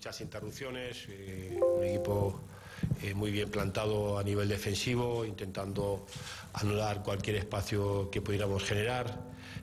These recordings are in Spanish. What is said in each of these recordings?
muchas interrupciones, un equipo muy bien plantado a nivel defensivo, intentando anular cualquier espacio que pudiéramos generar.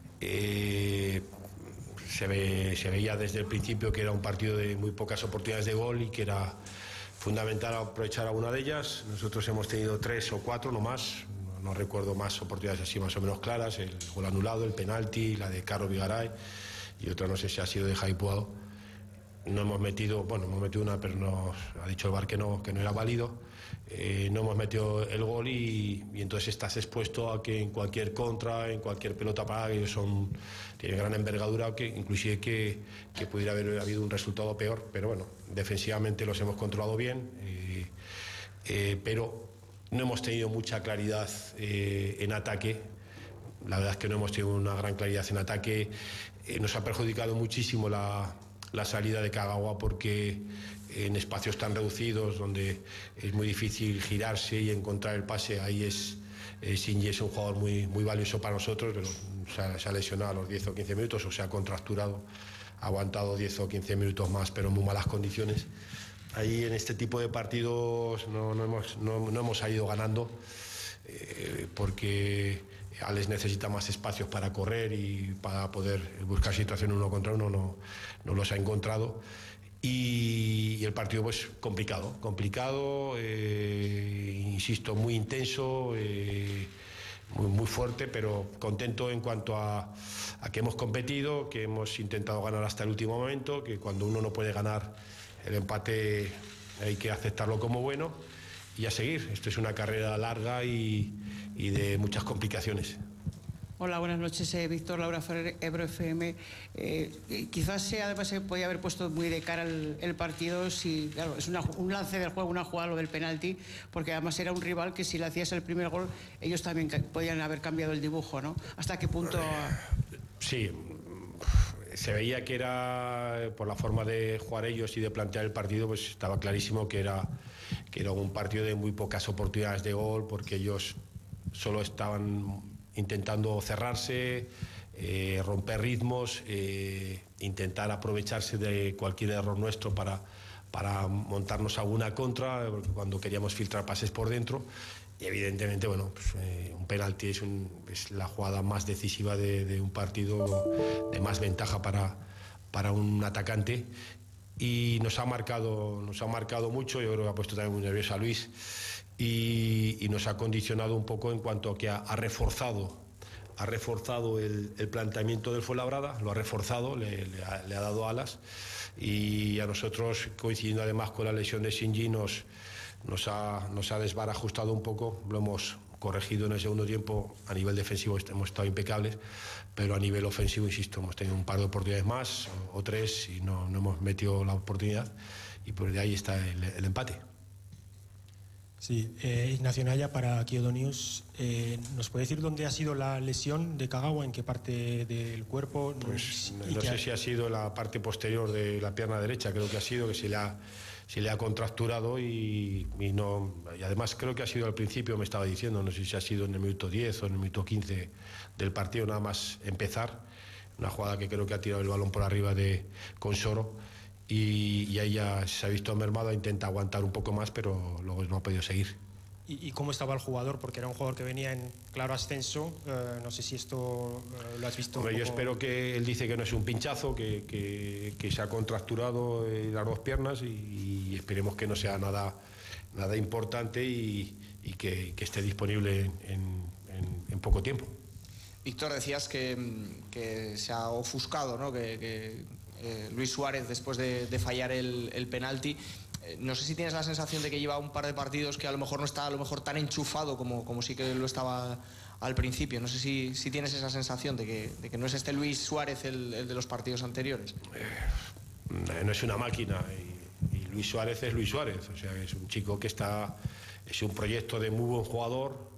Se veía desde el principio que era un partido de muy pocas oportunidades de gol y que era fundamental aprovechar alguna de ellas. Nosotros hemos tenido 3 o 4, no más, no recuerdo más oportunidades así más o menos claras, el gol anulado, el penalti, la de Carlos Vigaray y otra no sé si ha sido de Javi Puado. No hemos metido, bueno, hemos metido una, pero nos ha dicho el VAR que no era válido. No hemos metido el gol y entonces estás expuesto a que en cualquier contra, en cualquier pelota parada, que tienen gran envergadura, que inclusive que pudiera haber habido un resultado peor, pero bueno, defensivamente los hemos controlado bien, pero no hemos tenido mucha claridad en ataque. La verdad es que no hemos tenido una gran claridad en ataque. Nos ha perjudicado muchísimo la salida de Kagawa, porque en espacios tan reducidos donde es muy difícil girarse y encontrar el pase, ahí Shinji es un jugador muy valioso para nosotros, pero se ha lesionado a los 10 o 15 minutos o se ha contracturado, ha aguantado 10 o 15 minutos más, pero en muy malas condiciones. Ahí en este tipo de partidos no hemos salido ganando, porque Alex necesita más espacios para correr y para poder buscar situaciones 1 contra 1, no los ha encontrado, y el partido pues complicado, insisto, muy intenso, muy fuerte, pero contento en cuanto a que hemos competido, que hemos intentado ganar hasta el último momento, que cuando uno no puede ganar el empate hay que aceptarlo como bueno y a seguir. Esto es una carrera larga y de muchas complicaciones. Hola, buenas noches. Víctor, Laura Ferrer, Ebro FM. Quizás además se podía haber puesto muy de cara el partido, si, claro, es un lance del juego, una jugada, lo del penalti, porque además era un rival que si le hacías el primer gol, ellos también podían haber cambiado el dibujo, ¿no? ¿Hasta qué punto? Sí, se veía que era, por la forma de jugar ellos y de plantear el partido, pues estaba clarísimo que era un partido de muy pocas oportunidades de gol, porque ellos solo estaban intentando cerrarse, romper ritmos, intentar aprovecharse de cualquier error nuestro para montarnos alguna contra, porque cuando queríamos filtrar pases por dentro. Y evidentemente, bueno, pues, un penalti es la jugada más decisiva de un partido, de más ventaja para un atacante, y nos ha marcado mucho. Yo creo que ha puesto también muy nervioso a Luis y nos ha condicionado un poco en cuanto a que ha reforzado el planteamiento del Fuenlabrada, lo ha reforzado, le ha dado alas, y a nosotros, coincidiendo además con la lesión de Shinji, nos ha desbarajustado un poco. Lo hemos corregido en el segundo tiempo. A nivel defensivo hemos estado impecables, pero a nivel ofensivo, insisto, hemos tenido un par de oportunidades más o 3 y no hemos metido la oportunidad, y por de ahí está el empate. Sí, Ignacio Naya para Kyoto News. ¿Nos puede decir dónde ha sido la lesión de Kagawa? ¿En qué parte del cuerpo? Pues no sé si ha sido la parte posterior de la pierna derecha, creo que ha sido que se le ha contracturado y además creo que ha sido al principio, me estaba diciendo, no sé si ha sido en el minuto 10 o en el minuto 15 del partido, nada más empezar, una jugada que creo que ha tirado el balón por arriba con Soro, y ahí ya se ha visto mermado, intenta aguantar un poco más, pero luego no ha podido seguir. ¿Y cómo estaba el jugador? Porque era un jugador que venía en claro ascenso. No sé si esto lo has visto. Hombre, yo espero que él dice que no es un pinchazo, que se ha contracturado las 2 piernas, y esperemos que no sea nada importante y que esté disponible en poco tiempo. Víctor, decías que se ha ofuscado, ¿no? que Luis Suárez, después de fallar el penalti, no sé si tienes la sensación de que lleva un par de partidos que a lo mejor no está tan enchufado como sí que lo estaba al principio. No sé si tienes esa sensación de que no es este Luis Suárez el de los partidos anteriores. No es una máquina, y Luis Suárez es Luis Suárez, o sea, es un chico que es un proyecto de muy buen jugador.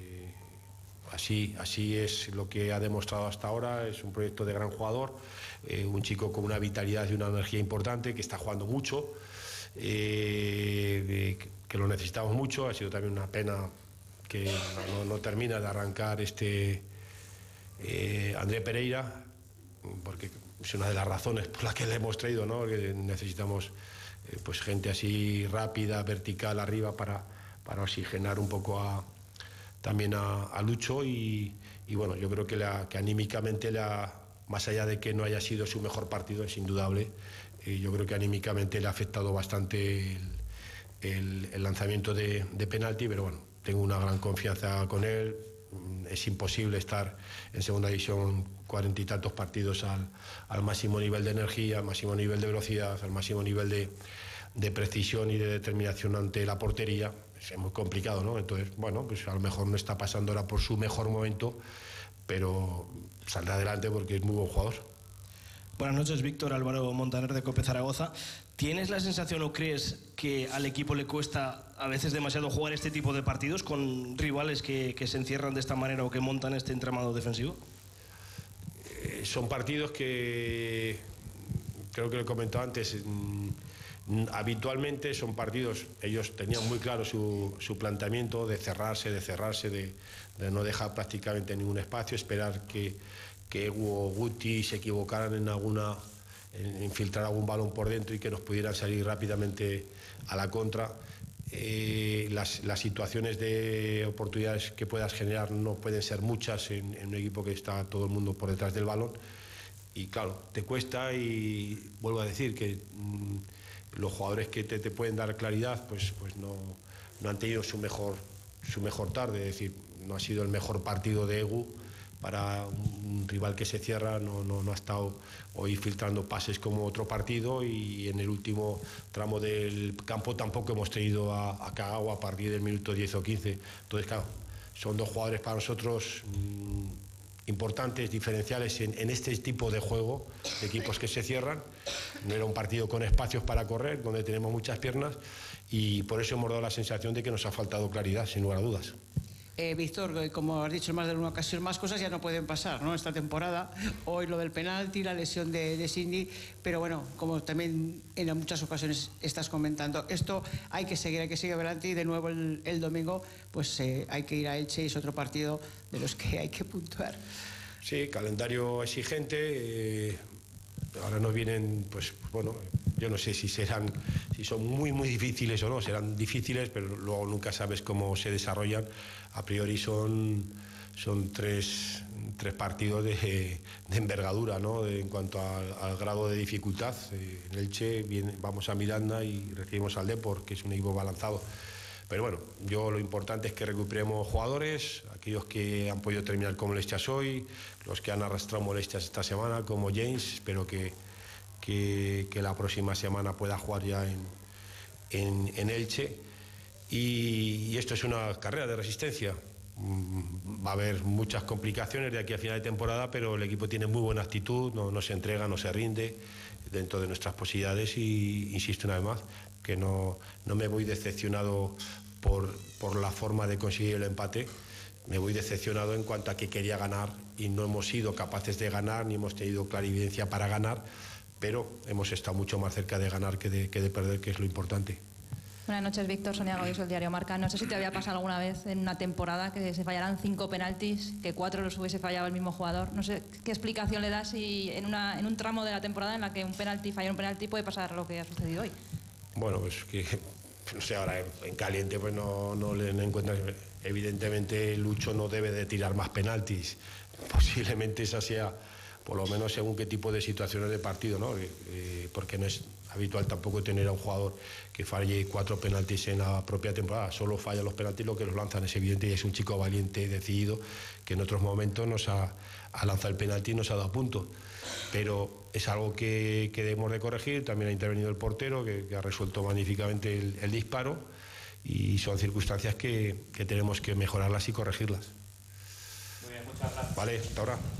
Así es lo que ha demostrado hasta ahora. Es un proyecto de gran jugador, un chico con una vitalidad y una energía importante, que está jugando mucho, que lo necesitamos mucho. Ha sido también una pena que no termina de arrancar André Pereira, porque es una de las razones por las que le hemos traído, ¿no? Que necesitamos pues gente así rápida, vertical, arriba, para oxigenar un poco también a Lucho y bueno, yo creo que anímicamente, más allá de que no haya sido su mejor partido, es indudable, yo creo que anímicamente le ha afectado bastante el lanzamiento de penalti, pero bueno, tengo una gran confianza con él. Es imposible estar en segunda división 40 y tantos partidos al máximo nivel de energía, al máximo nivel de velocidad, al máximo nivel de precisión y de determinación ante la portería. Es muy complicado, ¿no? Entonces, bueno, pues a lo mejor no está pasando ahora por su mejor momento, pero saldrá adelante porque es muy buen jugador. Buenas noches, Víctor. Álvaro Montaner, de COPE Zaragoza. ¿Tienes la sensación o crees que al equipo le cuesta a veces demasiado jugar este tipo de partidos con rivales que se encierran de esta manera o que montan este entramado defensivo? Son partidos que, creo que lo he comentado antes, habitualmente son partidos, ellos tenían muy claro su planteamiento de cerrarse, de no dejar prácticamente ningún espacio, esperar que Hugo o Guti se equivocaran en infiltrar algún balón por dentro y que nos pudieran salir rápidamente a la contra. Las situaciones de oportunidades que puedas generar no pueden ser muchas en un equipo que está todo el mundo por detrás del balón y claro, te cuesta y vuelvo a decir que los jugadores que te pueden dar claridad pues no han tenido su mejor tarde, es decir, no ha sido el mejor partido de Egu para un rival que se cierra, no ha estado hoy filtrando pases como otro partido y en el último tramo del campo tampoco hemos tenido a Kagawa a partir del minuto 10 o 15. Entonces, claro, son dos jugadores para nosotros importantes, diferenciales en este tipo de juego, de equipos que se cierran. No era un partido con espacios para correr, donde tenemos muchas piernas y por eso hemos dado la sensación de que nos ha faltado claridad, sin lugar a dudas. Víctor, como has dicho en más de una ocasión, más cosas ya no pueden pasar, ¿no? Esta temporada, hoy lo del penalti, la lesión de Cindy, pero bueno, como también en muchas ocasiones estás comentando, esto hay que seguir adelante y de nuevo el domingo pues hay que ir a Elche y es otro partido de los que hay que puntuar. Sí, calendario exigente, ahora nos vienen, pues bueno, yo no sé si son muy difíciles o no, serán difíciles, pero luego nunca sabes cómo se desarrollan. A priori son tres partidos de envergadura, ¿no? En cuanto al grado de dificultad. En Elche vamos a Miranda y recibimos al Depor, que es un equipo balanzado. Pero bueno, lo importante es que recuperemos jugadores, aquellos que han podido terminar como molestias hoy, los que han arrastrado molestias esta semana, como James, espero que la próxima semana pueda jugar ya en Elche. Y esto es una carrera de resistencia. Va a haber muchas complicaciones de aquí a final de temporada, pero el equipo tiene muy buena actitud, no se entrega, no se rinde dentro de nuestras posibilidades y insisto una vez más que no me voy decepcionado por la forma de conseguir el empate. Me voy decepcionado en cuanto a que quería ganar y no hemos sido capaces de ganar ni hemos tenido clarividencia para ganar, pero hemos estado mucho más cerca de ganar que de perder, que es lo importante. Buenas noches, Víctor. Sonia Goyos, el diario Marca. No sé si te había pasado alguna vez en una temporada que se fallaran 5 penaltis, que 4 los hubiese fallado el mismo jugador. No sé qué explicación le das si en un tramo de la temporada en la que fallar un penalti puede pasar lo que ha sucedido hoy. Bueno, pues que no sé, ahora en caliente pues no le encuentras. Evidentemente Lucho no debe de tirar más penaltis. Posiblemente esa sea, por lo menos según qué tipo de situaciones de partido, ¿no? Porque no es habitual tampoco tener a un jugador que falle 4 penaltis en la propia temporada. Solo falla los penaltis lo que los lanzan, es evidente, y es un chico valiente, decidido, que en otros momentos nos ha lanzado el penalti y nos ha dado puntos. Pero es algo que debemos de corregir. También ha intervenido el portero, que ha resuelto magníficamente el disparo, y son circunstancias que tenemos que mejorarlas y corregirlas. Muy bien, muchas gracias. Vale, hasta ahora.